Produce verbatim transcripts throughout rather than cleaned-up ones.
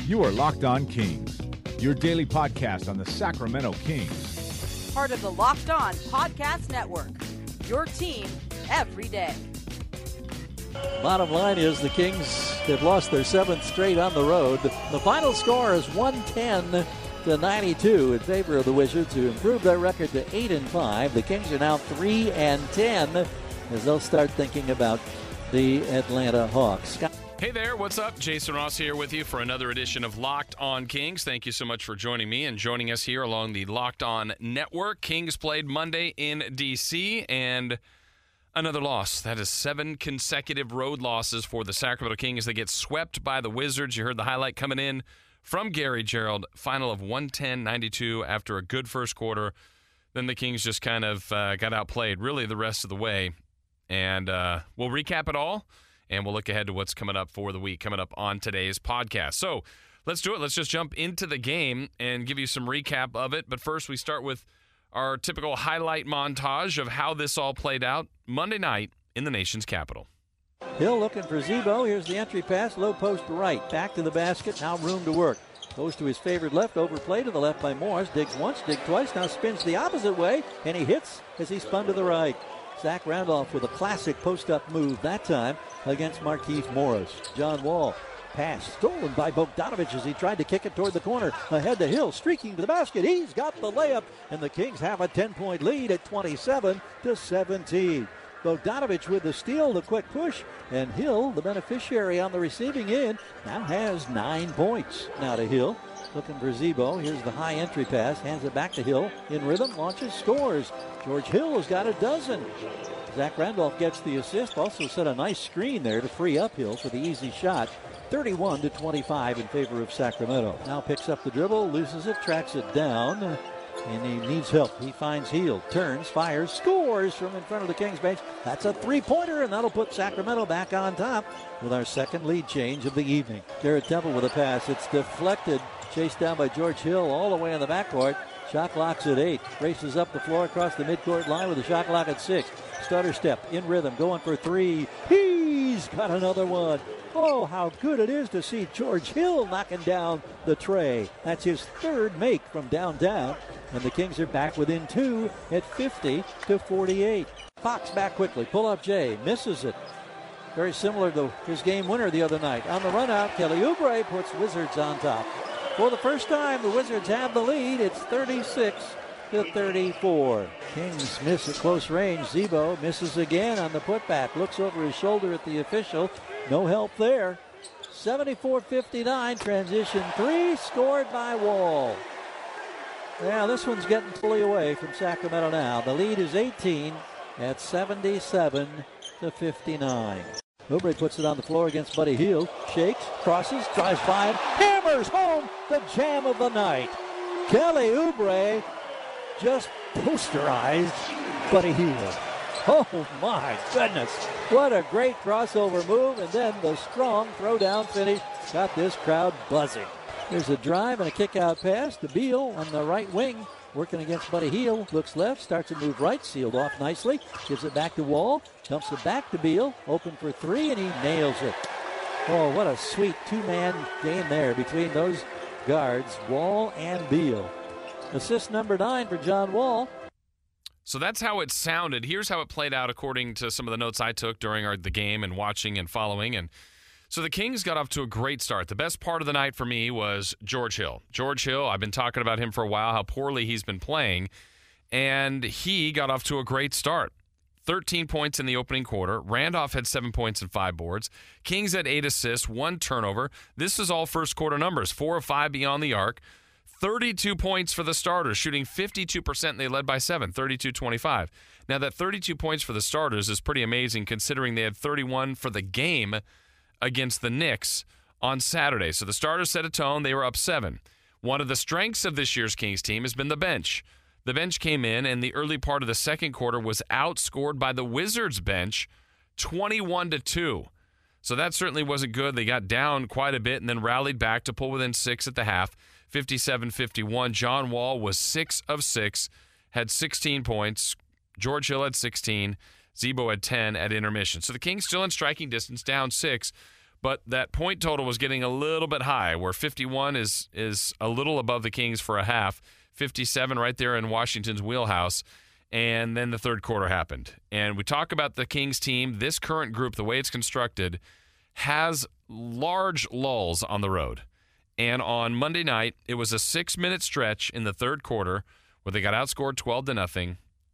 You are Locked On Kings, your daily podcast on the Sacramento Kings. Part of the Locked On Podcast Network, your team every day. Bottom line is the Kings have lost their seventh straight on the road. The final score is one ten to ninety-two in favor of the Wizards, who improved their record to eight and five. The Kings are now three and ten as they'll start thinking about the Atlanta Hawks. Scott- Hey there, what's up? Jason Ross here with you for another edition of Locked On Kings. Thank you so much for joining me and joining us here along the Locked On Network. Kings played Monday in D C and another loss. That is seven consecutive road losses for the Sacramento Kings. They get swept by the Wizards. You heard the highlight coming in from Gary Gerould. Final of one ten ninety-two after a good first quarter. Then the Kings just kind of uh, got outplayed really the rest of the way. And uh, we'll recap it all. And we'll look ahead to what's coming up for the week, coming up on today's podcast. So let's do it. Let's just jump into the game and give you some recap of it. But first, we start with our typical highlight montage of how this all played out Monday night in the nation's capital. Hill looking for Z-Bo. Here's the entry pass, low post right. Back to the basket, now room to work. Goes to his favorite left, overplay to the left by Morris. Digs once, dig twice, now spins the opposite way, and he hits as he spun to the right. Zach Randolph with a classic post-up move that time against Markieff Morris. John Wall, pass stolen by Bogdanovich as he tried to kick it toward the corner. Ahead to Hill, streaking to the basket. He's got the layup, and the Kings have a ten-point lead at twenty-seven to seventeen. Bogdanovich with the steal, the quick push, and Hill, the beneficiary on the receiving end, now has nine points. Now to Hill. Looking for Z-Bo. Here's the high entry pass. Hands it back to Hill. In rhythm, launches, scores. George Hill has got a dozen. Zach Randolph gets the assist. Also set a nice screen there to free up Hill for the easy shot. thirty-one to twenty-five in favor of Sacramento. Now picks up the dribble, loses it, tracks it down, and he needs help. He finds Hill, turns, fires, scores from in front of the Kings bench. That's a three-pointer, and that'll put Sacramento back on top with our second lead change of the evening. Garrett Temple with a pass. It's deflected. Chased down by George Hill all the way in the backcourt. Shot clock's at eight. Races up the floor across the midcourt line with a shot clock at six. Stutter step in rhythm, going for three. He's got another one. Oh, how good it is to see George Hill knocking down the tray. That's his third make from downtown. And the Kings are back within two at fifty to forty-eight. Fox back quickly. Pull up Jay. Misses it. Very similar to his game winner the other night. On the run out, Kelly Oubre puts Wizards on top. For the first time, the Wizards have the lead. It's thirty-six to thirty-four. Kings miss at close range. Z-Bo misses again on the putback. Looks over his shoulder at the official. No help there. seventy-four fifty-nine. Transition three scored by Wall. Yeah, this one's getting fully away from Sacramento now. The lead is eighteen at seventy-seven to fifty-nine. Oubre puts it on the floor against Buddy Hield. Shakes, crosses, drives by him, hammers home the jam of the night. Kelly Oubre just posterized Buddy Hield. Oh my goodness. What a great crossover move, and then the strong throwdown finish got this crowd buzzing. There's a drive and a kick-out pass to Beal on the right wing. Working against Buddy Hield, looks left, starts to move right, sealed off nicely, gives it back to Wall, dumps it back to Beal, open for three, and he nails it. Oh, what a sweet two-man game there between those guards, Wall and Beal. Assist number nine for John Wall. So that's how it sounded. Here's how it played out according to some of the notes I took during our, the game and watching and following. And so the Kings got off to a great start. The best part of the night for me was George Hill. George Hill, I've been talking about him for a while, how poorly he's been playing, and he got off to a great start. thirteen points in the opening quarter. Randolph had seven points and five boards. Kings had eight assists, one turnover. This is all first quarter numbers, four of five beyond the arc. thirty-two points for the starters, shooting fifty-two percent. They led by seven, thirty-two twenty-five. Now, that thirty-two points for the starters is pretty amazing considering they had thirty-one for the game against the Knicks on Saturday. So the starters set a tone. They were up seven. One of the strengths of this year's Kings team has been the bench. The bench came in, and the early part of the second quarter was outscored by the Wizards bench twenty-one to two. So that certainly wasn't good. They got down quite a bit and then rallied back to pull within six at the half, fifty-seven fifty-one. John Wall was six of six, had sixteen points. George Hill had sixteen. Z-Bo had ten at intermission. So the Kings still in striking distance, down six. But that point total was getting a little bit high, where fifty-one is is a little above the Kings for a half, fifty-seven right there in Washington's wheelhouse, and then the third quarter happened. And we talk about the Kings team. This current group, the way it's constructed, has large lulls on the road. And on Monday night, it was a six-minute stretch in the third quarter where they got outscored twelve to nothing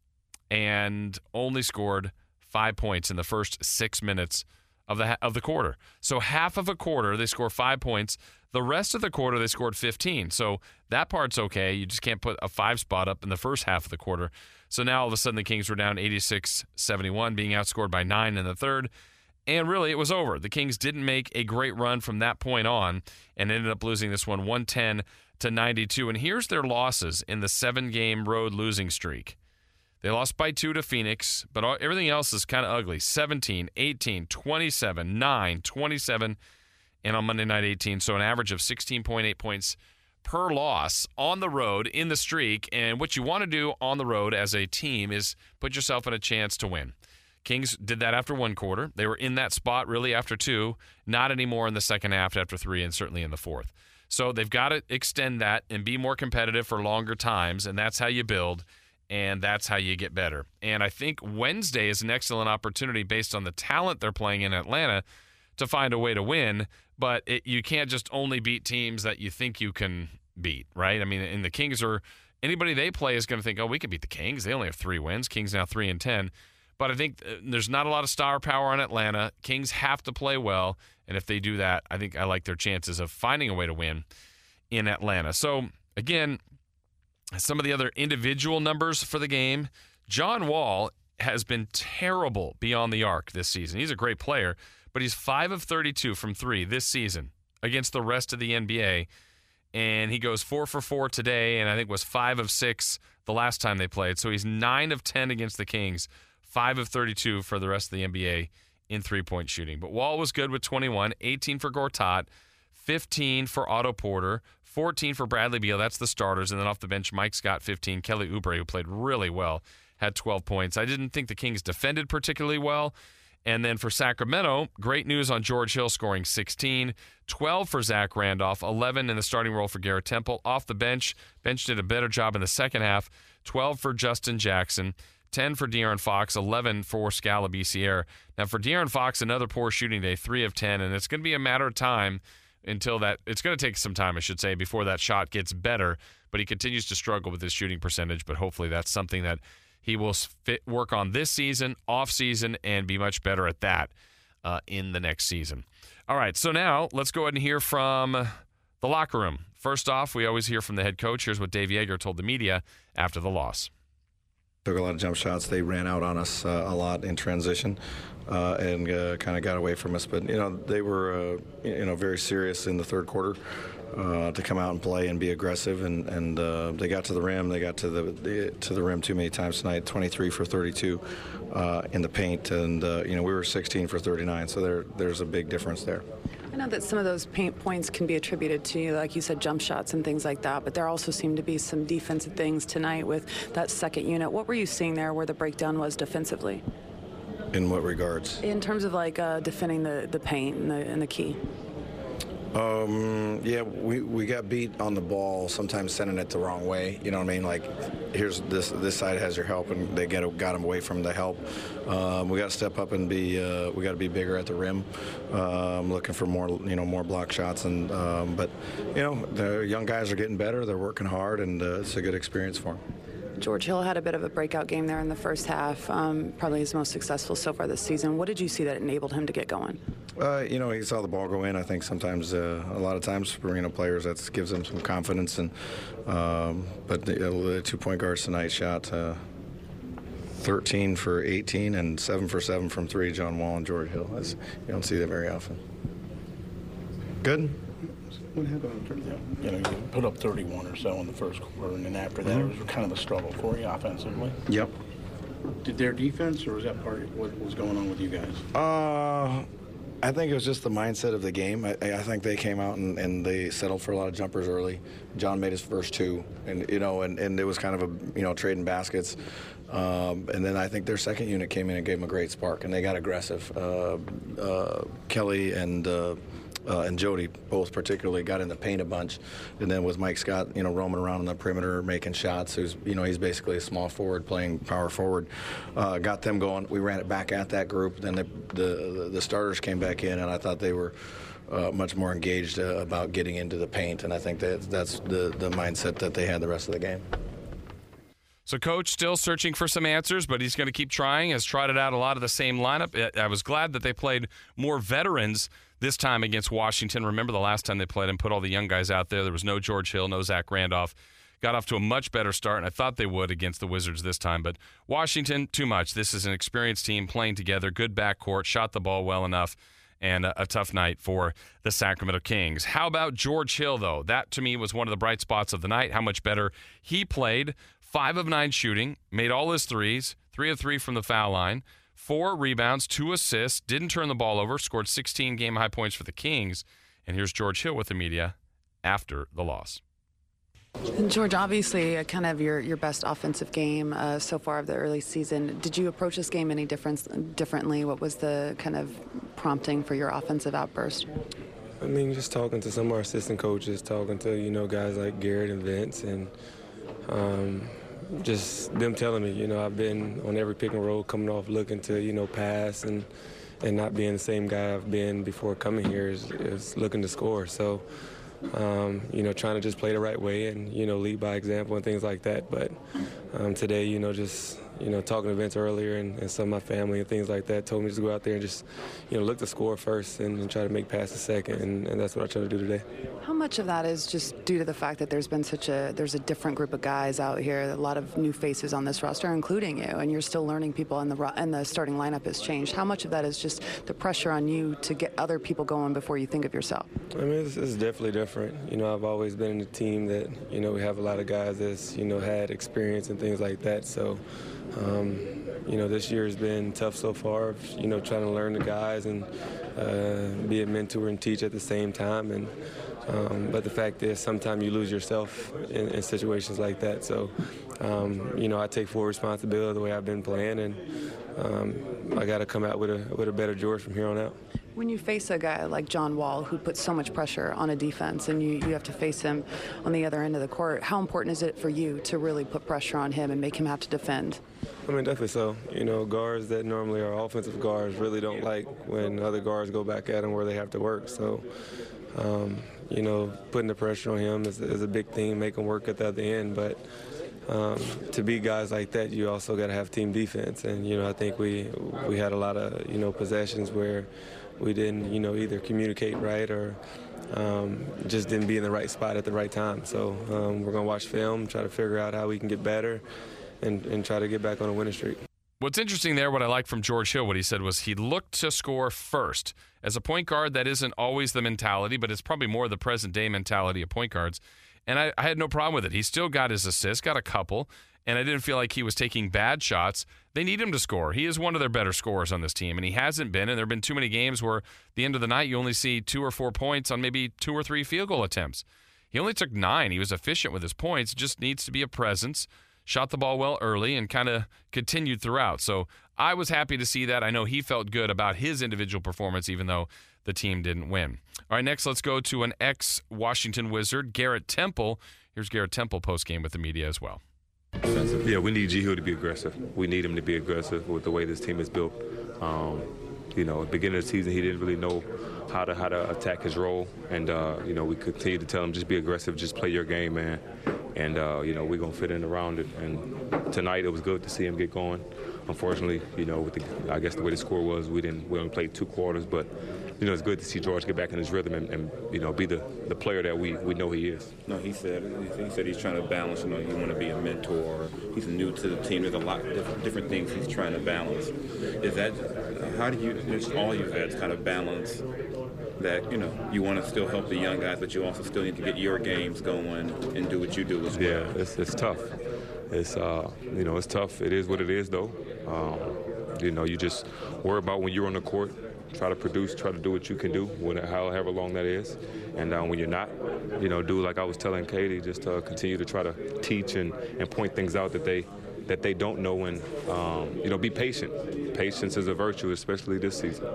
and only scored five points in the first six minutes of the of the quarter. So half of a quarter, they score five points. The rest of the quarter, they scored fifteen. So that part's okay. You just can't put a five spot up in the first half of the quarter. So now all of a sudden the Kings were down eighty-six seventy-one, being outscored by nine in the third. And really, it was over. The Kings didn't make a great run from that point on and ended up losing this one one ten to ninety-two. And here's their losses in the seven-game road losing streak. They lost by two to Phoenix, but all, everything else is kind of ugly. seventeen, eighteen, twenty-seven, nine, twenty-seven, and on Monday night, eighteen. So an average of sixteen point eight points per loss on the road in the streak. And what you want to do on the road as a team is put yourself in a chance to win. Kings did that after one quarter. They were in that spot really after two, not anymore in the second half after three, and certainly in the fourth. So they've got to extend that and be more competitive for longer times, and that's how you build. And that's how you get better. And I think Wednesday is an excellent opportunity based on the talent they're playing in Atlanta to find a way to win. But it, you can't just only beat teams that you think you can beat, right? I mean, and the Kings are – anybody they play is going to think, oh, we can beat the Kings. They only have three wins. Kings now three and ten. But I think there's not a lot of star power on Atlanta. Kings have to play well. And if they do that, I think I like their chances of finding a way to win in Atlanta. So, again – some of the other individual numbers for the game. John Wall has been terrible beyond the arc this season. He's a great player, but he's five of thirty-two from three this season against the rest of the N B A. And he goes four for four today, and I think was five of six the last time they played. So he's nine of ten against the Kings, five of thirty-two for the rest of the N B A in three-point shooting. But Wall was good with twenty-one, eighteen for Gortat, fifteen for Otto Porter, fourteen for Bradley Beal. That's the starters. And then off the bench, Mike Scott, fifteen. Kelly Oubre, who played really well, had twelve points. I didn't think the Kings defended particularly well. And then for Sacramento, great news on George Hill scoring sixteen, twelve for Zach Randolph, eleven in the starting role for Garrett Temple. Off the bench, bench did a better job in the second half, twelve for Justin Jackson, ten for De'Aaron Fox, eleven for Scala Biciere. Now for De'Aaron Fox, another poor shooting day, three of ten, and it's going to be a matter of time until that – it's going to take some time, I should say, before that shot gets better. But he continues to struggle with his shooting percentage, but hopefully that's something that he will fit, work on this season, off season, and be much better at that uh, in the next season. All right, so now let's go ahead and hear from the locker room. First off, we always hear from the head coach. Here's what Dave Joerger told the media after the loss. Took a lot of jump shots. They ran out on us uh, a lot in transition uh, and uh, kind of got away from us. But, you know, they were, uh, you know, very serious in the third quarter uh, to come out and play and be aggressive. And, and uh, they got to the rim. They got to the, the to the rim too many times tonight, twenty-three for thirty-two uh, in the paint. And, uh, you know, we were sixteen for thirty-nine. So there, there's a big difference there. I know that some of those paint points can be attributed to, like you said, jump shots and things like that, but there also seemed to be some defensive things tonight with that second unit. What were you seeing there where the breakdown was defensively? In what regards? In terms of like uh, defending the, the paint and the, and the key. Um, yeah, we, we got beat on the ball, sometimes sending it the wrong way. You know what I mean? Like, here's this this side has your help, and they get got them away from the help. Um, we got to step up and be uh, we got to be bigger at the rim. Um, looking for more you know more block shots, and um, but you know the young guys are getting better. They're working hard, and uh, it's a good experience for them. George Hill had a bit of a breakout game there in the first half, um, probably his most successful so far this season. What did you see that enabled him to get going? Uh, you know, he saw the ball go in. I think sometimes, uh, a lot of times, for you know players, that gives them some confidence. And um, but the, uh, the two-point guards tonight shot uh, thirteen for eighteen and seven for seven from three. John Wall and George Hill. That's, you don't see that very often. Good. What happened? You know, you put up thirty-one or so in the first quarter, and then after that, mm-hmm. it was kind of a struggle for you offensively. Yep. Did their defense, or was that part of what was going on with you guys? Uh, I think it was just the mindset of the game. I, I think they came out and, and they settled for a lot of jumpers early. John made his first two, and you know, and, and it was kind of a you know trading baskets. Um, and then I think their second unit came in and gave them a great spark, and they got aggressive. Uh, uh, Kelly and uh, uh, and Jody both particularly got in the paint a bunch, and then with Mike Scott, you know, roaming around on the perimeter making shots. Who's you know he's basically a small forward playing power forward. Uh, got them going. We ran it back at that group. Then the the, the starters came back in, and I thought they were uh, much more engaged uh, about getting into the paint, and I think that that's the the mindset that they had the rest of the game. So Coach still searching for some answers, but he's going to keep trying. Has trotted out a lot of the same lineup. I was glad that they played more veterans this time against Washington. Remember the last time they played and put all the young guys out there. There was no George Hill, no Zach Randolph. Got off to a much better start, and I thought they would against the Wizards this time. But Washington, too much. This is an experienced team playing together, good backcourt, shot the ball well enough, and a, a tough night for the Sacramento Kings. How about George Hill, though? That, to me, was one of the bright spots of the night, how much better he played. Five of nine shooting, made all his threes, three of three from the foul line, four rebounds, two assists, didn't turn the ball over, scored sixteen game-high points for the Kings. And here's George Hill with the media after the loss. And George, obviously, uh, kind of your, your best offensive game uh, so far of the early season. Did you approach this game any different, differently? What was the kind of prompting for your offensive outburst? I mean, just talking to some of our assistant coaches, talking to, you know, guys like Garrett and Vince, and um, just them telling me, you know, I've been on every pick and roll coming off looking to, you know, pass and and not being the same guy I've been before coming here is, is looking to score. So, um, you know, trying to just play the right way and, you know, lead by example and things like that. But um, today, you know, just, you know, talking to Vince earlier and, and some of my family and things like that told me to go out there and just, you know, look to score first and, and try to make passes second, and, and that's what I try to do today. How much of that is just due to the fact that there's been such a, there's a different group of guys out here, a lot of new faces on this roster, including you, and you're still learning people, and the, and the starting lineup has changed. How much of that is just the pressure on you to get other people going before you think of yourself? I mean, it's, it's definitely different. You know, I've always been in a team that, you know, we have a lot of guys that's, you know, had experience and things like that. So, um, you know, this year has been tough so far, you know, trying to learn the guys and uh, be a mentor and teach at the same time. And um, but the fact is, sometimes you lose yourself in, in situations like that. So, um, you know, I take full responsibility of the way I've been playing, and um, I got to come out with a with a better George from here on out. When you face a guy like John Wall who puts so much pressure on a defense and you, you have to face him on the other end of the court, how important is it for you to really put pressure on him and make him have to defend? I mean, definitely so. You know, guards that normally are offensive guards really don't like when other guards go back at them where they have to work. So, um, you know, putting the pressure on him is, is a big thing, make him work at the other end. But um, to beat guys like that, you also got to have team defense. And, you know, I think we, we had a lot of, you know, possessions where we didn't, you know, either communicate right or um, just didn't be in the right spot at the right time. So um, we're going to watch film, try to figure out how we can get better and, and try to get back on a winning streak. What's interesting there, what I like from George Hill, what he said was he looked to score first. As a point guard, that isn't always the mentality, but it's probably more the present-day mentality of point guards. And I, I had no problem with it. He still got his assists, got a couple, and I didn't feel like he was taking bad shots. They need him to score. He is one of their better scorers on this team, and he hasn't been, and there have been too many games where at the end of the night you only see two or four points on maybe two or three field goal attempts. He only took nine. He was efficient with his points, just needs to be a presence, shot the ball well early, and kind of continued throughout. So I was happy to see that. I know he felt good about his individual performance, even though the team didn't win. All right, next let's go to an ex-Washington Wizard, Garrett Temple. Here's Garrett Temple postgame with the media as well. Yeah, we need G. Hill to be aggressive. We need him to be aggressive with the way this team is built. Um, you know, at the beginning of the season, he didn't really know how to how to attack his role, and uh, you know, we continue to tell him just be aggressive, just play your game, man. And uh, you know, we're gonna fit in around it. And tonight, it was good to see him get going. Unfortunately, you know, with the, I guess the way the score was, we didn't we only played two quarters, but you know, it's good to see George get back in his rhythm and, and you know, be the, the player that we, we know he is. No, he said he said he's trying to balance. You know, you want to be a mentor. He's new to the team. There's a lot of different, different things he's trying to balance. Is that how do you? Just all you vets kind of balance that? You know, you want to still help the young guys, but you also still need to get your games going and do what you do as well. Yeah, it's it's tough. It's uh, you know, it's tough. It is what it is, though. Um, you know, you just worry about when you're on the court, try to produce, try to do what you can do, when, however long that is. And uh, when you're not, you know, do like I was telling Katie, just uh, continue to try to teach and, and point things out that they that they don't know, and um, you know, be patient. Patience is a virtue, especially this season.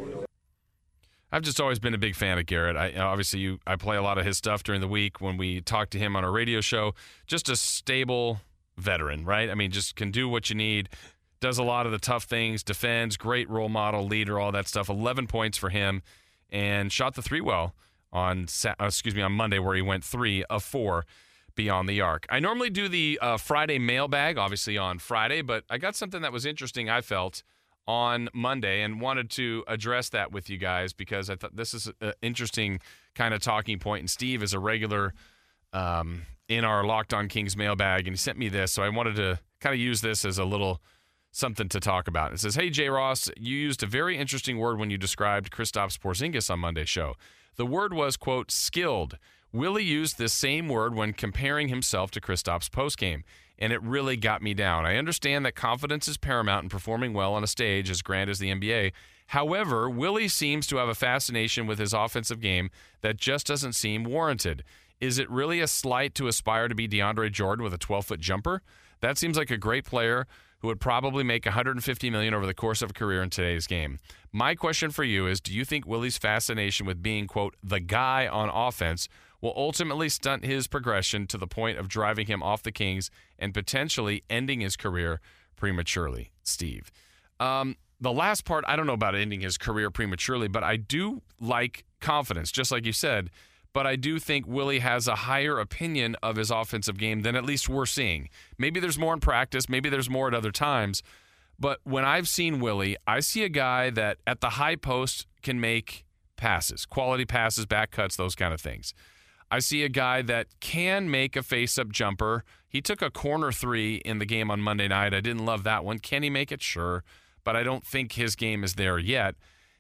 I've just always been a big fan of Garrett. I, obviously, you, I play a lot of his stuff during the week when we talk to him on our radio show. Just a stable veteran, right? I mean, just can do what you need, does a lot of the tough things, defends, great role model, leader, all that stuff. eleven points for him, and shot the three well on, uh, excuse me, on Monday, where he went three of four beyond the arc. I normally do the uh, Friday mailbag, obviously on Friday, but I got something that was interesting, I felt, on Monday, and wanted to address that with you guys because I thought this is an interesting kind of talking point. And Steve is a regular um, in our Locked On Kings mailbag, and he sent me this, so I wanted to kind of use this as a little something to talk about. It says, "Hey, J. Ross, you used a very interesting word when you described Kristaps Porzingis on Monday's show. The word was, quote, skilled. Willie used this same word when comparing himself to Kristaps postgame, and it really got me down. I understand that confidence is paramount in performing well on a stage as grand as the N B A. However, Willie seems to have a fascination with his offensive game that just doesn't seem warranted. Is it really a slight to aspire to be DeAndre Jordan with a twelve-foot jumper? That seems like a great player who would probably make one hundred fifty million dollars over the course of a career in today's game. My question for you is, do you think Willie's fascination with being, quote, the guy on offense will ultimately stunt his progression to the point of driving him off the Kings and potentially ending his career prematurely?" Steve. Um, the last part, I don't know about ending his career prematurely, but I do like confidence, just like you said. But I do think Willie has a higher opinion of his offensive game than at least we're seeing. Maybe there's more in practice. Maybe there's more at other times. But when I've seen Willie, I see a guy that at the high post can make passes, quality passes, back cuts, those kind of things. I see a guy that can make a face-up jumper. He took a corner three in the game on Monday night. I didn't love that one. Can he make it? Sure. But I don't think his game is there yet.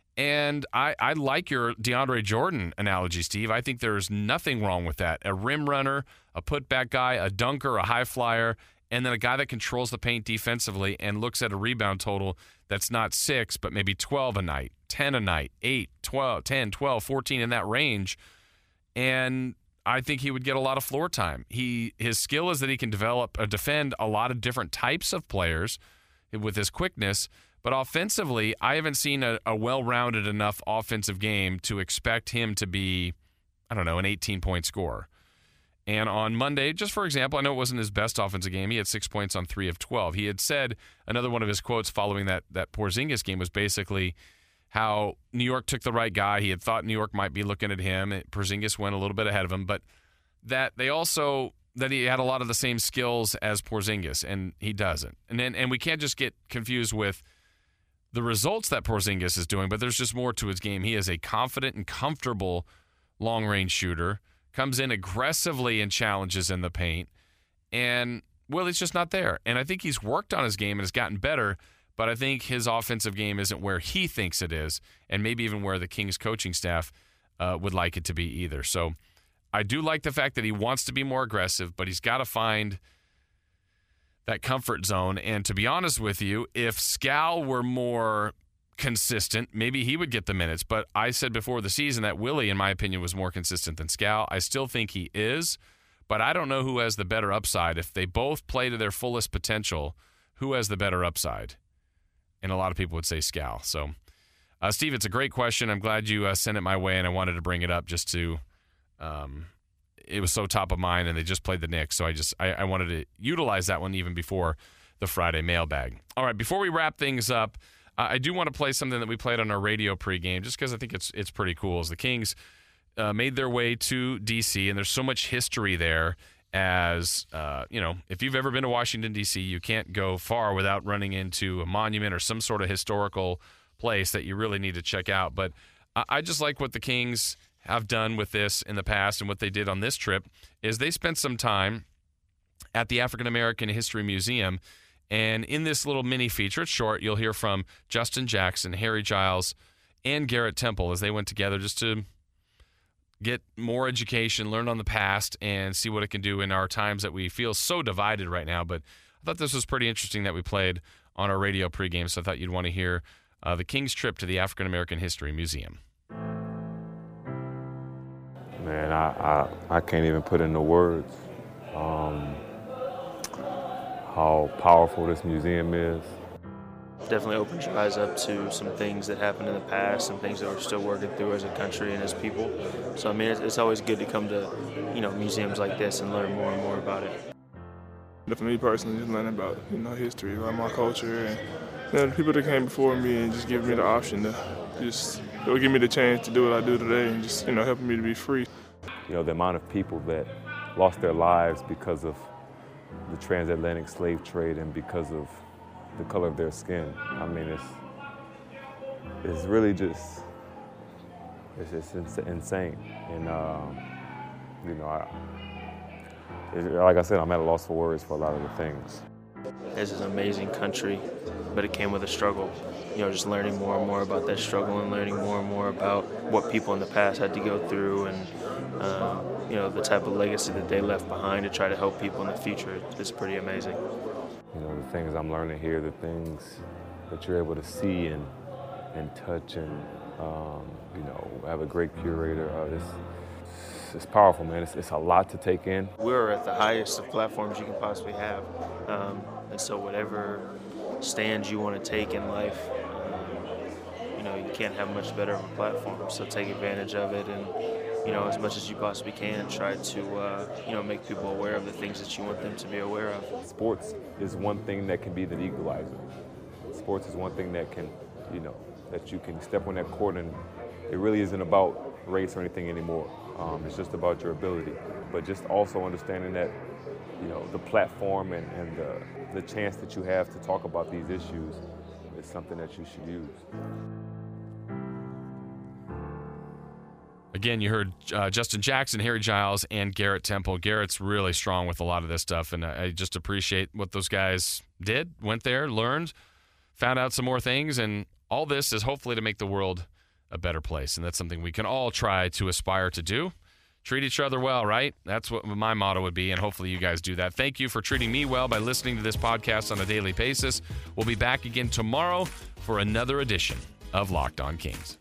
And I, I like your DeAndre Jordan analogy, Steve. I think there's nothing wrong with that. A rim runner, a putback guy, a dunker, a high flyer, and then a guy that controls the paint defensively and looks at a rebound total that's not six, but maybe twelve a night, ten a night, eight, twelve, ten, twelve, fourteen, in that range. And I think he would get a lot of floor time. He His skill is that he can develop or defend a lot of different types of players with his quickness. But offensively, I haven't seen a, a well-rounded enough offensive game to expect him to be, I don't know, an eighteen-point scorer. And on Monday, just for example, I know it wasn't his best offensive game. He had six points on three of twelve. He had said, another one of his quotes following that, that Porzingis game was basically how New York took the right guy. He had thought New York might be looking at him. Porzingis went a little bit ahead of him. But that they also, that he had a lot of the same skills as Porzingis, and he doesn't. And then, and we can't just get confused with the results that Porzingis is doing, but there's just more to his game. He is a confident and comfortable long-range shooter, comes in aggressively in challenges in the paint, and, well, he's just not there. And I think he's worked on his game and has gotten better, but I think his offensive game isn't where he thinks it is, and maybe even where the Kings coaching staff uh, would like it to be either. So I do like the fact that he wants to be more aggressive, but he's got to find that comfort zone. And to be honest with you, if Skal were more consistent, maybe he would get the minutes. But I said before the season that Willie, in my opinion, was more consistent than Skal. I still think he is, but I don't know who has the better upside. If they both play to their fullest potential, who has the better upside? And a lot of people would say Skal. So, uh, Steve, it's a great question. I'm glad you uh, sent it my way, and I wanted to bring it up just to um, – it was so top of mind, and they just played the Knicks, so I just I, I wanted to utilize that one even before the Friday mailbag. All right, before we wrap things up, uh, I do want to play something that we played on our radio pregame, just because I think it's it's pretty cool. As the Kings uh, made their way to D C, and there's so much history there. As uh, you know, if you've ever been to Washington D C, you can't go far without running into a monument or some sort of historical place that you really need to check out. But I, I just like what the Kings have done with this in the past, and what they did on this trip is they spent some time at the African American History Museum, and in this little mini feature, it's short, you'll hear from Justin Jackson, Harry Giles, and Garrett Temple as they went together just to get more education, learn on the past, and see what it can do in our times that we feel so divided right now. But I thought this was pretty interesting that we played on our radio pregame, so I thought you'd want to hear uh, the Kings' trip to the African American History Museum. Man, I, I, I can't even put into words um, how powerful this museum is. Definitely opens your eyes up to some things that happened in the past, some things that we're still working through as a country and as people. So, I mean, it's, it's always good to come to, you know, museums like this and learn more and more about it. For me personally, just learning about, you know, history, about my culture, and you know, the people that came before me, and just giving me the option to just, it would give me the chance to do what I do today, and just, you know, helping me to be free. You know, the amount of people that lost their lives because of the transatlantic slave trade and because of the color of their skin. I mean, it's it's really just it's just ins- insane. And um, you know, I, it, like I said, I'm at a loss for words for a lot of the things. This is an amazing country, but it came with a struggle. You know, just learning more and more about that struggle and learning more and more about what people in the past had to go through and, um, you know, the type of legacy that they left behind to try to help people in the future is pretty amazing. You know, the things I'm learning here, the things that you're able to see and and touch and, um, you know, have a great curator. Uh, it's, it's powerful, man. It's, it's a lot to take in. We're at the highest of platforms you can possibly have. Um, and so whatever stands you want to take in life, um, you know, you can't have much better of a platform. So take advantage of it and, you know, as much as you possibly can, try to, uh, you know, make people aware of the things that you want them to be aware of. Sports is one thing that can be the equalizer. Sports is one thing that can, you know, that you can step on that court and it really isn't about race or anything anymore. Um, it's just about your ability. But just also understanding that, you know, the platform and, and the, the chance that you have to talk about these issues is something that you should use. Again, you heard uh, Justin Jackson, Harry Giles, and Garrett Temple. Garrett's really strong with a lot of this stuff, and I just appreciate what those guys did, went there, learned, found out some more things, and all this is hopefully to make the world a better place, and that's something we can all try to aspire to do. Treat each other well, right? That's what my motto would be, and hopefully you guys do that. Thank you for treating me well by listening to this podcast on a daily basis. We'll be back again tomorrow for another edition of Locked On Kings.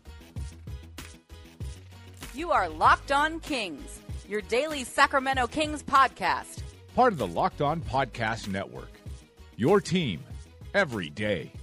You are Locked On Kings, your daily Sacramento Kings podcast. Part of the Locked On Podcast Network. Your team every day.